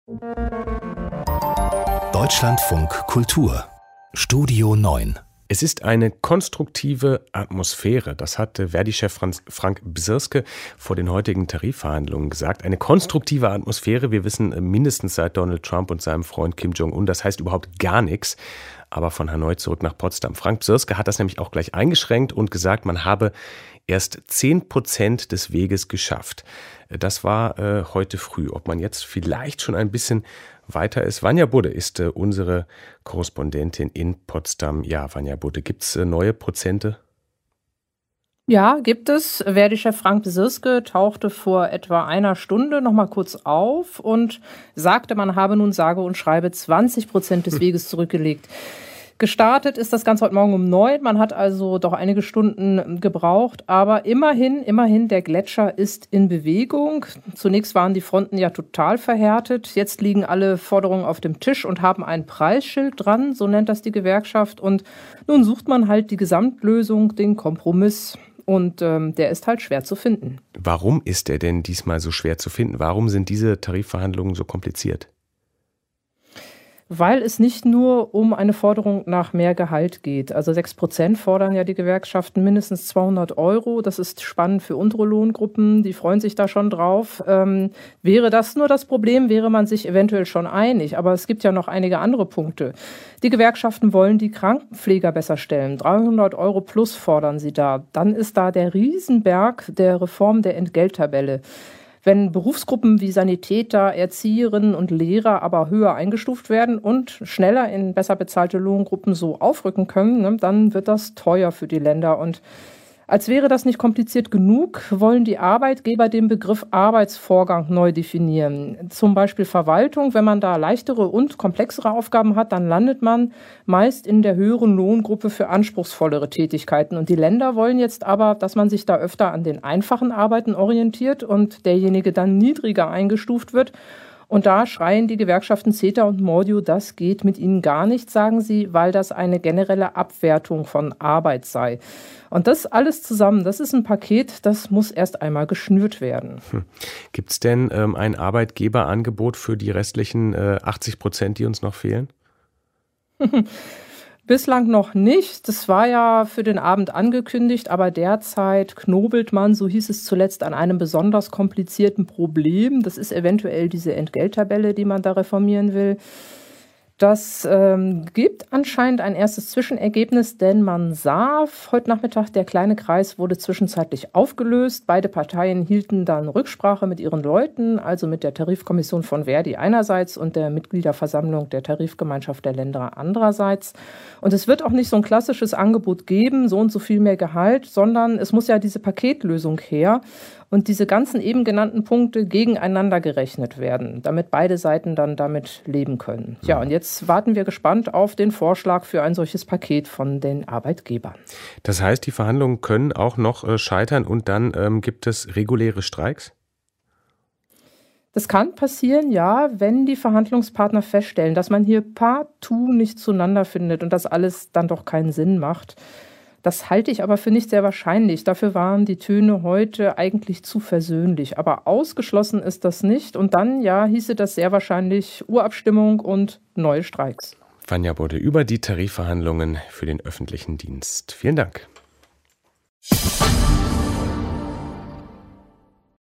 Deutschlandfunk Kultur Studio 9. Es ist eine konstruktive Atmosphäre. Das hat Verdi-Chef Frank Bzirske vor den heutigen Tarifverhandlungen gesagt. Eine konstruktive Atmosphäre. Wir wissen mindestens seit Donald Trump und seinem Freund Kim Jong-un. Das heißt überhaupt gar nichts. Aber von Hanoi zurück nach Potsdam. Frank Bzirske hat das nämlich auch gleich eingeschränkt und gesagt, man habe erst 10% des Weges geschafft. Das war heute früh. Ob man jetzt vielleicht schon ein bisschen weiter ist. Vanja Budde ist unsere Korrespondentin in Potsdam. Ja, Vanja Budde, gibt es neue Prozente? Ja, gibt es. Verdi-Chef Frank Bzirske tauchte vor etwa einer Stunde noch mal kurz auf und sagte, man habe nun sage und schreibe 20% des Weges zurückgelegt. Gestartet ist das Ganze heute Morgen um 9. Man hat also doch einige Stunden gebraucht. Aber immerhin, der Gletscher ist in Bewegung. Zunächst waren die Fronten ja total verhärtet. Jetzt liegen alle Forderungen auf dem Tisch und haben ein Preisschild dran, so nennt das die Gewerkschaft. Und nun sucht man halt die Gesamtlösung, den Kompromiss. Und der ist halt schwer zu finden. Warum ist der denn diesmal so schwer zu finden? Warum sind diese Tarifverhandlungen so kompliziert? Weil es nicht nur um eine Forderung nach mehr Gehalt geht. Also 6% fordern ja die Gewerkschaften mindestens 200 Euro. Das ist spannend für untere Lohngruppen, die freuen sich da schon drauf. Wäre das nur das Problem, wäre man sich eventuell schon einig. Aber es gibt ja noch einige andere Punkte. Die Gewerkschaften wollen die Krankenpfleger besser stellen. 300 Euro plus fordern sie da. Dann ist da der Riesenberg der Reform der Entgelttabelle. Wenn Berufsgruppen wie Sanitäter, Erzieherinnen und Lehrer aber höher eingestuft werden und schneller in besser bezahlte Lohngruppen so aufrücken können, dann wird das teuer für die Länder. Und als wäre das nicht kompliziert genug, wollen die Arbeitgeber den Begriff Arbeitsvorgang neu definieren. Zum Beispiel Verwaltung. Wenn man da leichtere und komplexere Aufgaben hat, dann landet man meist in der höheren Lohngruppe für anspruchsvollere Tätigkeiten. Und die Länder wollen jetzt aber, dass man sich da öfter an den einfachen Arbeiten orientiert und derjenige dann niedriger eingestuft wird. Und da schreien die Gewerkschaften CETA und Mordio, das geht mit ihnen gar nicht, sagen sie, weil das eine generelle Abwertung von Arbeit sei. Und das alles zusammen, das ist ein Paket, das muss erst einmal geschnürt werden. Gibt es denn ein Arbeitgeberangebot für die restlichen 80%, die uns noch fehlen? Bislang noch nicht. Das war ja für den Abend angekündigt, aber derzeit knobelt man, so hieß es zuletzt, an einem besonders komplizierten Problem. Das ist eventuell diese Entgelttabelle, die man da reformieren will. Das gibt anscheinend ein erstes Zwischenergebnis, denn man sah heute Nachmittag, der kleine Kreis wurde zwischenzeitlich aufgelöst. Beide Parteien hielten dann Rücksprache mit ihren Leuten, also mit der Tarifkommission von Verdi einerseits und der Mitgliederversammlung der Tarifgemeinschaft der Länder andererseits. Und es wird auch nicht so ein klassisches Angebot geben, so und so viel mehr Gehalt, sondern es muss ja diese Paketlösung her. Und diese ganzen eben genannten Punkte gegeneinander gerechnet werden, damit beide Seiten dann damit leben können. Ja, und jetzt warten wir gespannt auf den Vorschlag für ein solches Paket von den Arbeitgebern. Das heißt, die Verhandlungen können auch noch scheitern und dann gibt es reguläre Streiks? Das kann passieren, ja, wenn die Verhandlungspartner feststellen, dass man hier partout nicht zueinander findet und das alles dann doch keinen Sinn macht. Das halte ich aber für nicht sehr wahrscheinlich. Dafür waren die Töne heute eigentlich zu versöhnlich. Aber ausgeschlossen ist das nicht. Und dann, ja, hieße das sehr wahrscheinlich Urabstimmung und neue Streiks. Vanja Budde über die Tarifverhandlungen für den öffentlichen Dienst. Vielen Dank.